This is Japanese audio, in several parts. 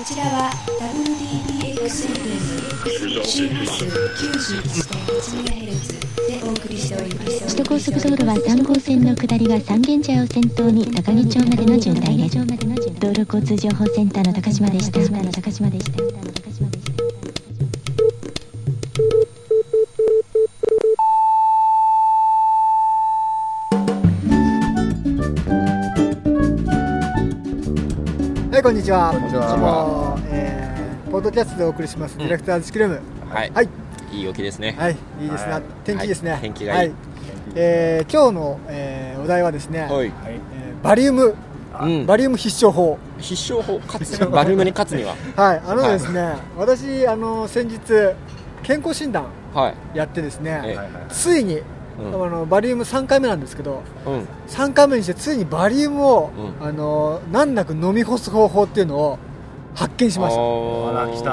ちらは WDBXFM 周波数 91.8MHz でお送りしております。 首都高速道路は3号線の下りが三軒茶屋を先頭に高木町までの渋滞です。道路交通情報センターの高島でした。 はい、こんにちは。ポッドキャストでお送りしますディレクターズシクルーム。 はい、 はい、 いい陽気ですね。 はい、いいですね、はい、天気いいですね、 はい、天気がいい。 今日の、お題はですね、 はい、 バリウム、バリウム必勝法。 バリウムに勝つにははい、ですね、私先日健康診断やってですね、ついにバリウム3回目なんですけど、3回目にしてついにバリウムを、難なく飲み干す方法っていうのを発見しました。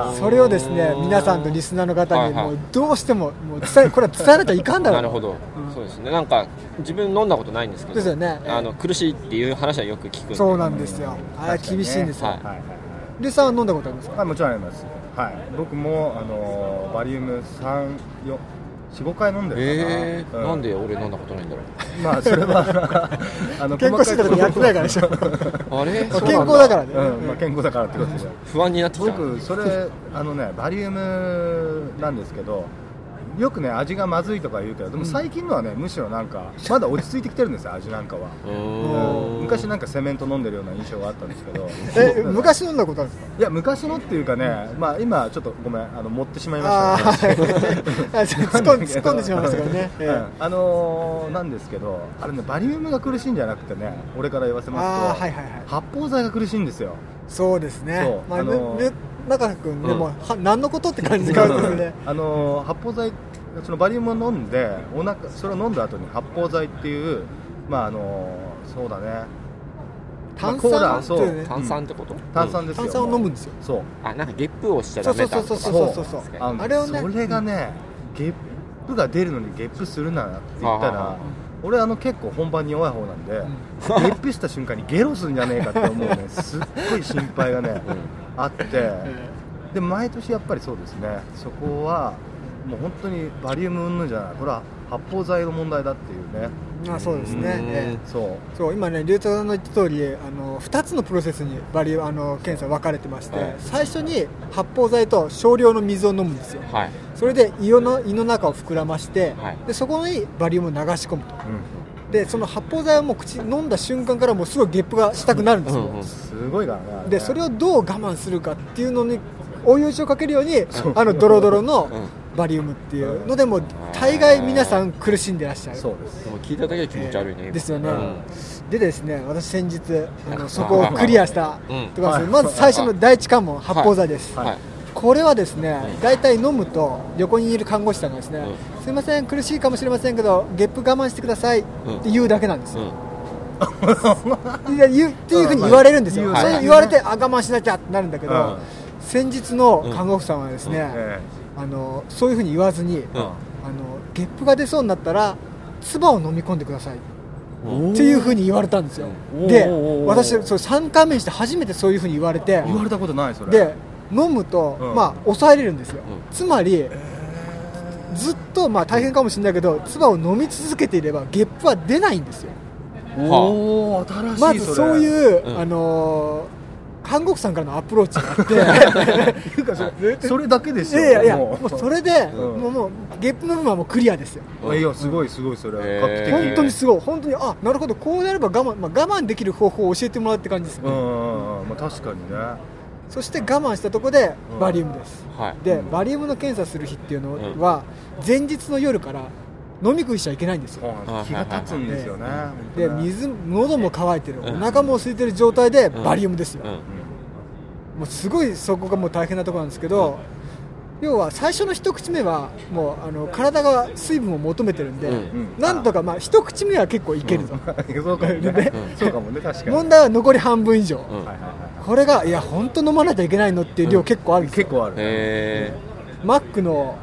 それをですね、皆さんとリスナーの方にもうどうしても、これは伝えなきゃいかんだろう。 なるほど、そうですね。なんか自分飲んだことないんですけど、 ですよね、 苦しいっていう話はよく聞くんで。 そうなんですよ、厳しいんですよ。リュウさんは飲んだことありますか？ もちろんあります。はい、僕もバリウム4、5回飲んでるかな。 なんで俺飲んだことないんだろう。 まあそれは健康診断でやってないからでしょ。 あれ健康だからね。 健康だからってことで不安になってきた。 僕それバリウムなんですけど、よくね味がまずいとか言うけど、でも最近のはね、むしろなんかまだ落ち着いてきてるんですよ、味なんかは。昔なんかセメント飲んでるような印象があったんですけど。 昔飲んだことあるんですか？ いや、昔のっていうかね、まあ今ちょっとごめん、持ってしまいましたね。 突っ込んでしまいましたからね。 なんですけど、あれね、バリウムが苦しいんじゃなくてね、俺から言わせますと、発泡剤が苦しいんですよ。 そうですね。中君でも何のことって感じがあるんですね。 発泡剤、そのバリウムを飲んでそれを飲んだ後に発泡剤っていう、そうだね、 炭酸ってこと？ 炭酸ですよ。 炭酸を飲むんですよ。 そう。なんかゲップをしちゃダメだ。 そう。 あれをね、それがね、ゲップが出るのにゲップするなって言ったら、俺結構本番に弱い方なんで、ゲップした瞬間にゲロするんじゃねえかって思うね、すっごい心配がねあって、で毎年やっぱりそうですね、そこはもう本当にバリウム云々じゃない、これは発泡剤の問題だっていうね。 そうですね。 そう今ね、リュウタさんの言った通り、2つのプロセスに検査分かれてまして、最初に発泡剤と少量の水を飲むんですよ。それで胃の中を膨らまして、でそこにバリウムを流し込むと。でその発泡剤はもう飲んだ瞬間からもうすごいゲップがしたくなるんですよ。 すごいからね。 でそれをどう我慢するかっていうのに追い打ちをかけるように、ドロドロのバリウムっていうのでも大概皆さん苦しんでらっしゃる。 そうです。もう聞いただけで気持ち悪いね。 ですよね。でですね、私先日そこをクリアしたところです。まず最初の第一関門、発泡剤です。これはですね、大体飲むと横にいる看護師さんがですね、すいません苦しいかもしれませんけどゲップ我慢してくださいって言うだけなんですよ。っていうふうに言われるんですよ。それ言われて我慢しなきゃってなるんだけど、先日の看護婦さんはですね、そういうふうに言わずに、ゲップが出そうになったら唾を飲み込んでくださいっていうふうに言われたんですよ。で私それ3回目にして初めてそういうふうに言われて、 言われたことないそれで飲むと、抑えれるんですよ。つまりずっと大変かもしれないけど、唾を飲み続けていればゲップは出ないんですよ。 新しい。 まずそういう看護婦さんからのアプローチがあってそれだけですよ。 いやもうそれでもうゲップの部分はもうクリアですよ。 いやすごいそれは画期的。 本当にすごい、本当になるほど、こうやれば我慢できる方法を教えてもらうって感じですね。 確かにね。 そして我慢したところでバリウムです。でバリウムの検査する日っていうのは前日の夜から飲み食いしちゃいけないんですよ。 気が立つんですよね。 で喉も渇いてる、お腹も空いてる状態でバリウムですよ。もうすごいそこがもう大変なところなんですけど、要は最初の一口目はもう体が水分を求めてるんで、なんとか一口目は結構いけると。 そうかもね、確かに。 問題は残り半分以上。これが本当飲まなきゃいけないのっていう量結構あるんですよ。 結構ある。 マックの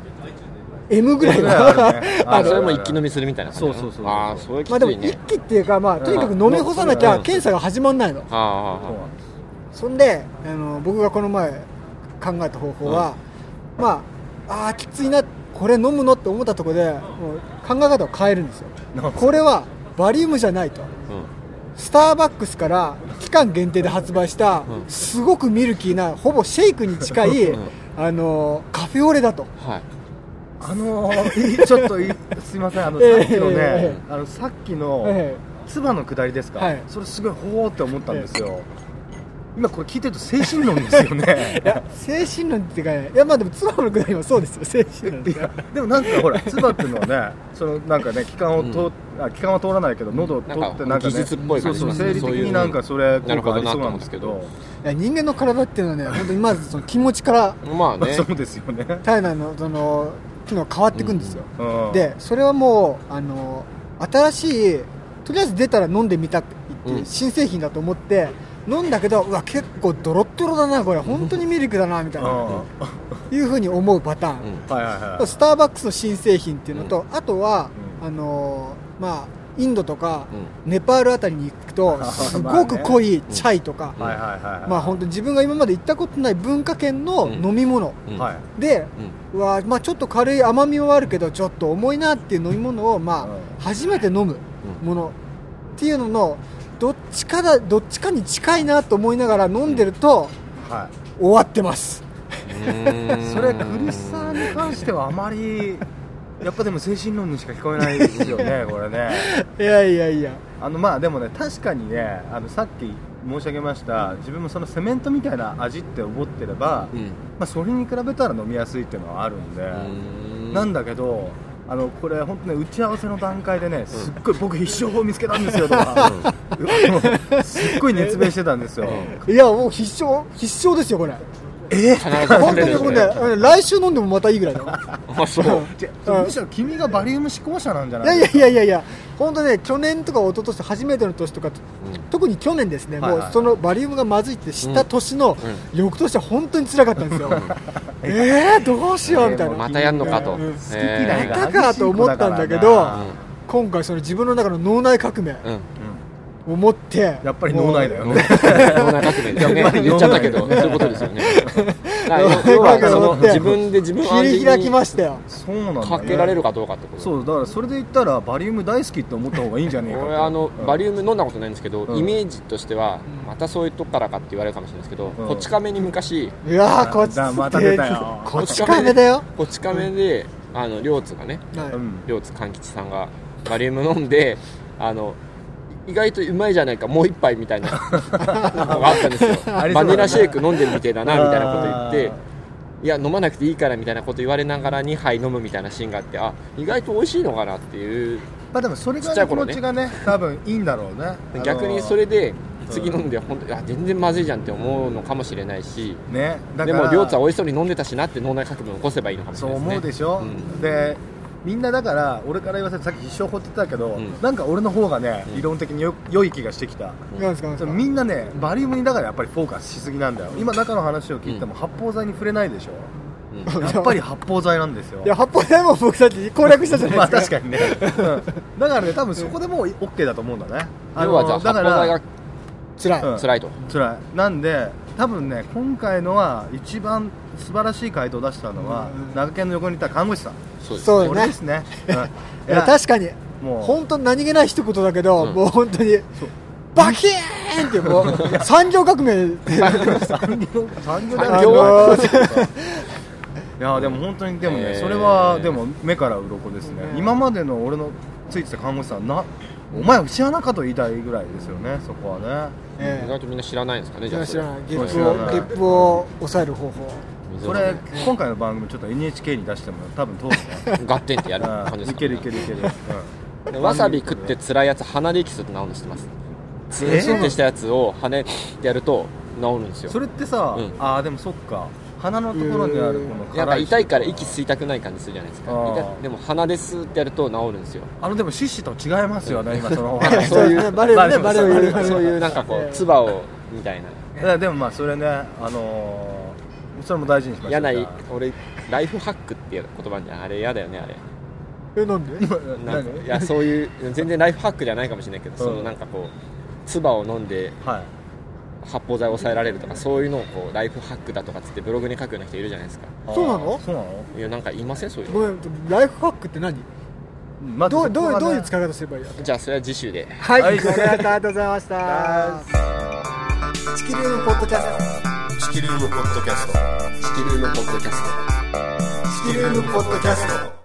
M ぐらいはそれも一気飲みするみたいな感じ。 でも一気っていうか、とにかく飲み干さなきゃ検査が始まらないの。 そんで僕がこの前考えた方法は、まあきついな、これ飲むのって思ったところでもう考え方を変えるんですよ。これはバリウムじゃないと、スターバックスから期間限定で発売したすごくミルキーなほぼシェイクに近いカフェオレだと、 ちょっとすいません、さっきのね、さっきの唾の下りですか、それすごいほーって思ったんですよ。今これ聞いてると精神論ですよね。 いや精神論っていうかね、いやまあでも唾の下りもそうですよ、精神論ですよ。 でもなんかほら唾っていうのはね、そのなんかね気管は通らないけど喉を通ってなんかね、 技術っぽい感じ、 そう生理的になんかそれ効果ありそうなんですけど、 いや人間の体っていうのはね、本当にまずその気持ちからまあね、 そうですよね。 体内のその機能が変わっていくんですよ。でそれはもう新しいとりあえず出たら飲んでみたって言って新製品だと思って飲んだけど、うわ結構ドロッドロだなこれ、本当にミルクだなみたいないう風に思うパターン、スターバックスの新製品っていうのと、あとはまあインドとかネパールあたりに行くとすごく濃いチャイとか、まあ本当自分が今まで行ったことない文化圏の飲み物で、まあちょっと軽い甘みはあるけどちょっと重いなっていう飲み物をまあ初めて飲むものっていうののどっちかに近いなと思いながら飲んでると終わってます。 それ苦しさに関してはあまりやっぱでも精神論にしか聞こえないですよねこれね。 いやいやいや、 まあでもね、確かにね、さっき申し上げました自分もそのセメントみたいな味って思ってれば、まあそれに比べたら飲みやすいっていうのはあるんで、なんだけどこれ本当ね、打ち合わせの段階でね、すっごい僕必勝法見つけたんですよとか、すっごい熱弁してたんですよ。 いやもう必勝ですよこれ。本当に僕ね、来週飲んでもまたいいぐらいだよ。 むしろ君がバリウム志向者なんじゃないですか。いや本当ね、去年とか一昨年初めての年とか、特に去年ですね、もうそのバリウムがまずいって知った年の翌年は本当に辛かったんですよ。どうしようみたいな、 またやんのかと、 好き嫌いがまたかと思ったんだけど、今回その自分の中の脳内革命を持って、 やっぱり脳内だよね。 脳内革命ですね。言っちゃったけどそういうことですよね。要はその自分で自分を切り開きましたよ。 そうなんだね。 かけられるかどうかってこと。 そうだから、それで言ったらバリウム大好きって思った方がいいんじゃねえかと。 俺バリウム飲んだことないんですけど、イメージとしてはまたそういうとこからかって言われるかもしれないですけど、こち亀に昔、 うわーこっちまた出たよ。 こち亀だよ。 こち亀で両津がね、両津勘吉さんがバリウム飲んで意外とうまいじゃないかもう一杯みたいなのがあったんですよ。バニラシェイク飲んでるみたいだなみたいなこと言って、いや飲まなくていいからみたいなこと言われながら2杯飲むみたいなシーンがあって、意外と美味しいのかなっていう。 まあでもそれぐらいの気持ちがね、多分いいんだろうね。 逆にそれで次飲んで本当全然まずいじゃんって思うのかもしれないし、 ね、 でも両津は美味しそうに飲んでたしなって脳内革命を起こせばいいのかもしれないですね。 そう思うでしょ、でみんなだから俺から言わせて、さっき必勝法って言ってたけど、なんか俺の方がね、理論的に良い気がしてきた。みんなね、バリウムにだからやっぱりフォーカスしすぎなんだよ。今中の話を聞いても発泡剤に触れないでしょ、やっぱり発泡剤なんですよ。 いや発泡剤も僕たち攻略したじゃないですか。 確かにね、だからね、多分そこでもう OK だと思うんだね。 要はじゃあ発泡剤が辛いと。 辛いなんで、多分ね、今回のは一番素晴らしい回答を出したのは、長健の横にいた看護師さん。 そうですね。 いや確かに本当何気ない一言だけど、もう本当にバキーンってもう産業革命。 産業いやでも本当に、でもね、それはでも目から鱗ですね。今までの俺のついてた看護師さんお前は知らなかと言いたいぐらいですよね、そこはね。 意外とみんな知らないんですかね。じゃあ知らない。ゲップを抑える方法。 これ今回の番組ちょっと NHK に出しても多分通るね。 ガッテンってやる感じですか。 いけるいけるいける。 わさび食って辛いやつ鼻で息すると治るの知ってます。ツンってしたやつを鼻でやると治るんですよ。 それってさ、でもそっか、鼻のところにあるこのやっぱ痛いから息吸いたくない感じするじゃないですか。でも鼻でスーってやると治るんですよ。 でもシッシと違いますよね、今そのそういうバレるね、バレる。 そういうなんかこう唾をみたいな。 でもまあそれね、それも大事にしましょう。 嫌な、俺ライフハックっていう言葉じゃん、あれ嫌だよね、あれ。 なんで？ なんかいや、そういう全然ライフハックじゃないかもしれないけど、そのなんかこう唾を飲んで、 発泡剤を抑えられるとか、そういうのをこうライフハックだとかつってブログに書くような人いるじゃないですか。 そうなの？ いや、なんか言いませんそういうの。 ごめん、ライフハックって何？どういう使い方すればいい？ じゃあそれは次週で。 はい、ありがとうございました。チキルームポッドキャスト。 チキルームポッドキャスト。 チキルームポッドキャスト。 チキルームポッドキャスト。